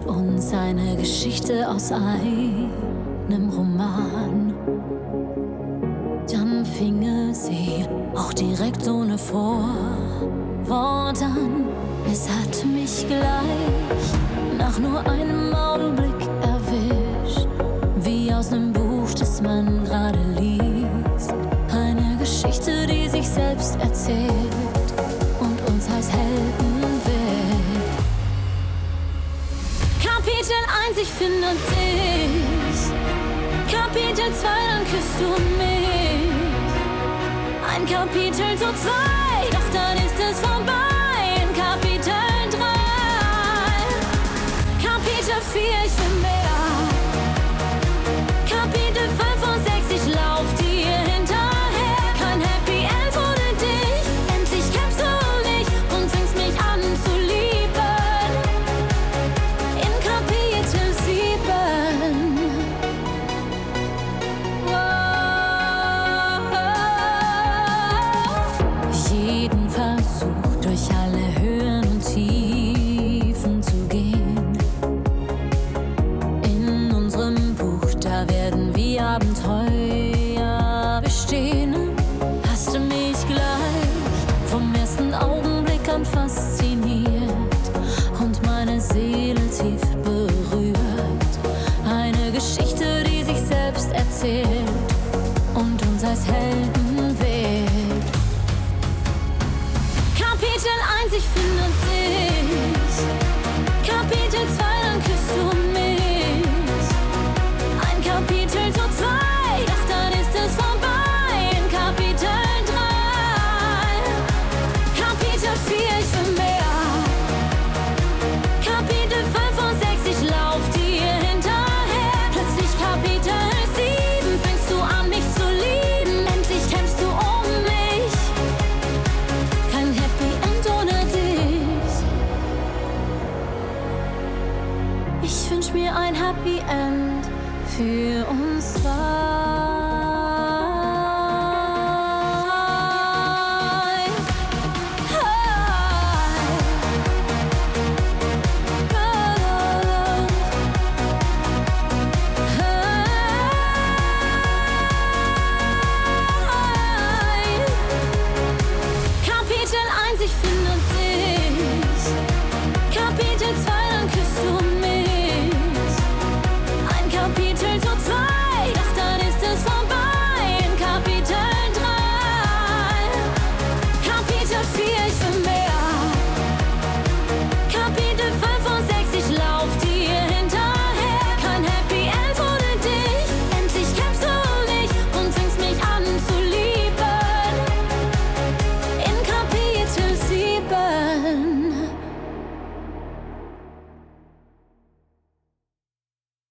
erzählt uns eine Geschichte aus einem Roman. Dann fing sie auch direkt ohne Vorwort an. Es hat mich gleich nach nur einem Augenblick erwischt, wie aus einem Buch, das man gerade liest. Eine Geschichte, die sich selbst erzählt und uns als Helden will. Kapitel 1, ich finde dich. Kapitel 2, dann küsst du mich. Ein Kapitel zu 2, doch dann ist es vorbei. In Kapitel 3, Kapitel 4,